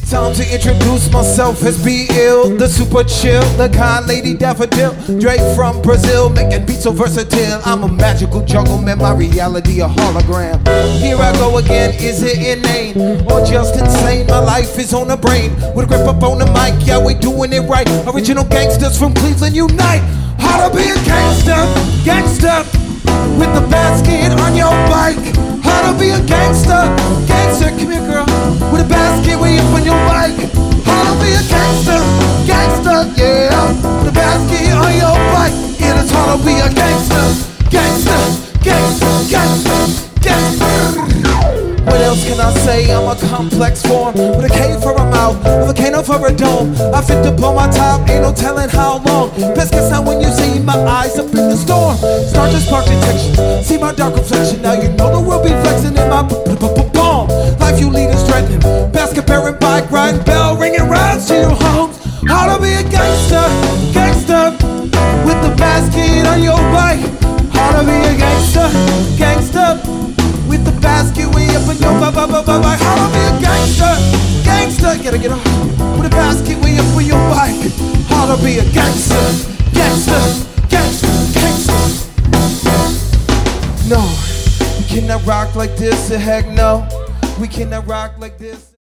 Time to introduce myself as Be Ill, the super chill, the kind lady daffodil. Drake from Brazil, making beats so versatile. I'm a magical jungle man, my reality a hologram. Here I go again, is it inane or just insane? My life is on the brain, with a grip up on the mic, yeah, we doing it right. Original gangsters from Cleveland unite. How to be a gangster, gangster, with the basket on your bike. How to be a gangster, gangster, come here girl, with a basket way up on your bike. How to be a gangster, gangster, yeah, with a basket on your bike. It is hard to be a gangster, gangster, gangster, gangster, gangster. What else can I say? I'm a complex form, with a K for a mouth, a volcano for a dome. I fit to blow my top, ain't no telling how long. Best guess not when you see my eyes up in the storm. Start to spark detection, see my dark reflection. Now you know the world be flexing in my bomb. Life you lead is threatening, basket bearing, bike riding, bell ringing, rides to your homes. How to be a gangster, gangster, with the basket on your bike. How to be a gangster, gangster, with the basket way up in your bike. How to be a gangster, gangster, gotta get off, with a basket way up on your bike. How to be a gangster, gangster, gangster, gangster. No, we cannot rock like this, heck no. We cannot rock like this.